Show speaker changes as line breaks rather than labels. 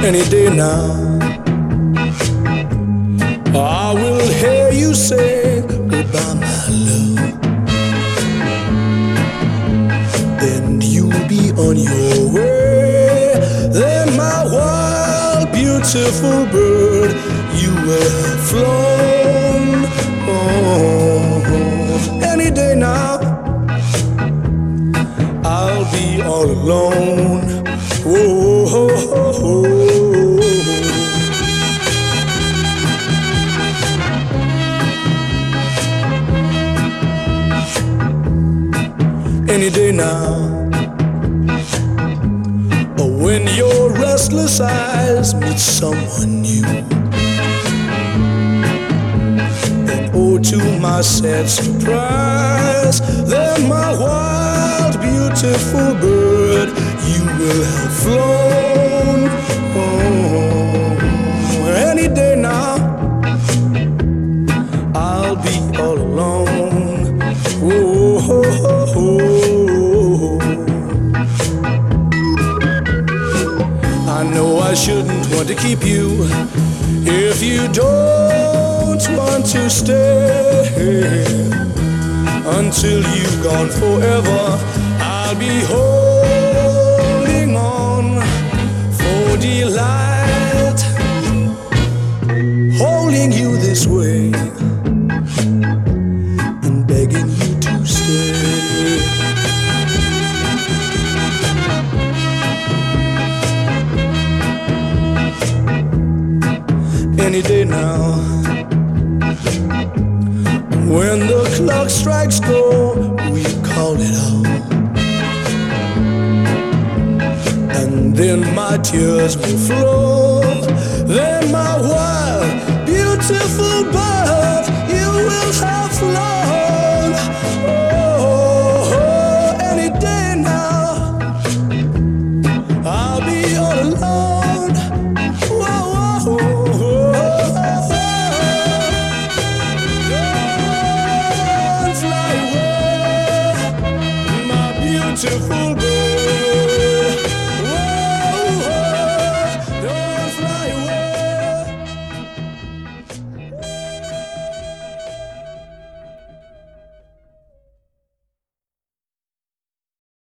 Any day now, I will hear you say goodbye, my love. Then you'll be on your way. Then my wild, beautiful bird, you will have flown. Oh, any day now, I'll be all alone. Oh, oh, oh, oh. Any day now, or when your restless eyes meet someone new, and oh, to my sad surprise, then my wild, beautiful bird, you will have flown. Oh, any day now, I'll be all alone. Oh, oh, oh, oh. I know I shouldn't want to keep you if you don't want to stay. Until you've gone forever, I'll be holding on for delight, holding you this way and begging you to stay. Any day now, when the clock strikes gold, we call it out, and then my tears will flow. Then my wild, beautiful bird, you will have flown. Oh, any day now, I'll be all alone. Whoa, whoa, whoa. Don't fly away, my beautiful bird.